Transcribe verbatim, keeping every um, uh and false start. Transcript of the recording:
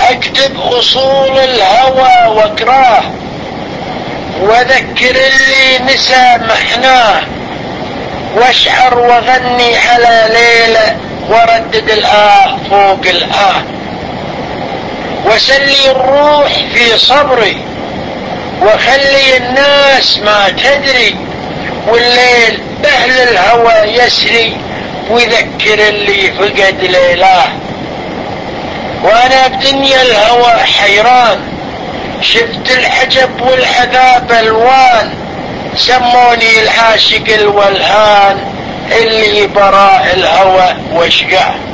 اكتب اصول الهوى واكراه، وذكر اللي نسى محناه، واشعر وغني على ليلة، وردد الآه فوق الآه. وسلي الروح في صبري، وخلي الناس ما تدري، والليل بأهل الهوى يسري، ويذكر اللي فقد ليلاه. وانا بدنيا الهوى حيران، شفت العجب والعذاب الوان، سموني العاشق الولهان، اللي براء الهوى واشقاه.